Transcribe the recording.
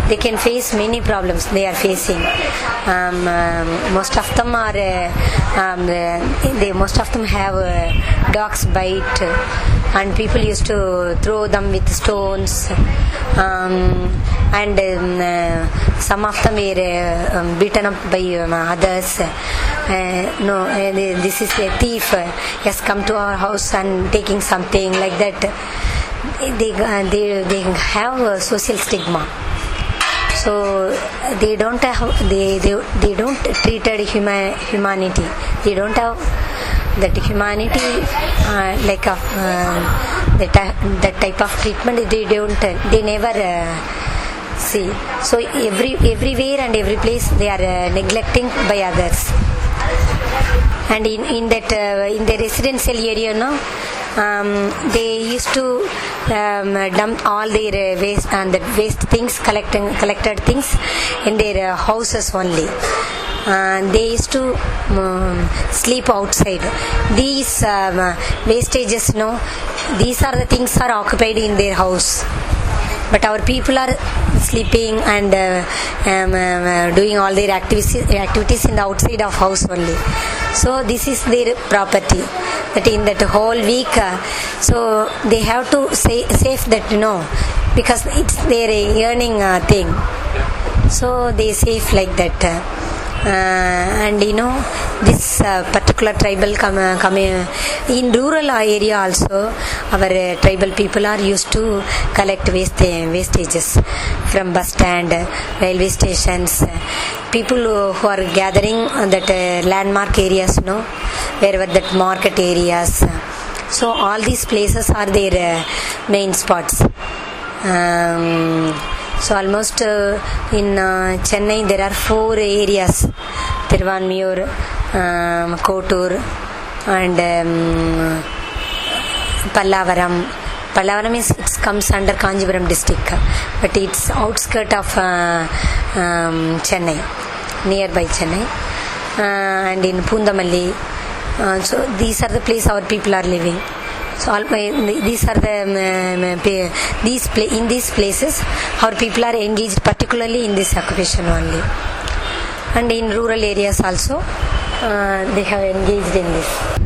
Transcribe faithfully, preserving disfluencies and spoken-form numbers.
they can face many problems they are facing. Um, um, most of them are, uh, um, uh, they most of them have uh, dogs bite, uh, and people used to throw them with stones, um, and um, uh, some of them were uh, um, beaten up by um, others. Uh, no, uh, this is a thief, uh, has come to our house and taking something like that. They uh, they they have a social stigma, so they don't have they they, they don't treated human humanity. They don't have that humanity, uh, like a uh, that that type of treatment. They don't. They never. Uh, see, so every everywhere and every place they are uh, neglecting by others. And in, in that uh, in the residential area, no, um, they used to um, dump all their uh, waste and the waste things, collecting collected things in their uh, houses only. And they used to um, sleep outside. These um, wastages, no, these are the things are occupied in their house. But our people are sleeping and uh, um, uh, doing all their activities activities in the outside of house only. So this is their property. That in that whole week, uh, so they have to say, save that, you know, because it's their earning uh, thing. So they save like that. Uh, Uh, and you know this uh, particular tribal com- uh, com- uh, in rural area also our uh, tribal people are used to collect waste uh, wastages from bus stand, uh, railway stations, uh, people who, who are gathering on that uh, landmark areas, you know, wherever that market areas. So all these places are their uh, main spots. um, So almost uh, in uh, Chennai there are four areas: Thiruvanmiyur, um, Kotur, and um, Pallavaram. Pallavaram is it comes under Kanjipuram district, but it's outskirt of uh, um, Chennai, nearby Chennai, uh, and in Pundamalli. Uh, so these are the places our people are living. So all, these are the um, these pla- in these places our people are engaged particularly in this occupation only, and in rural areas also uh, they have engaged in this.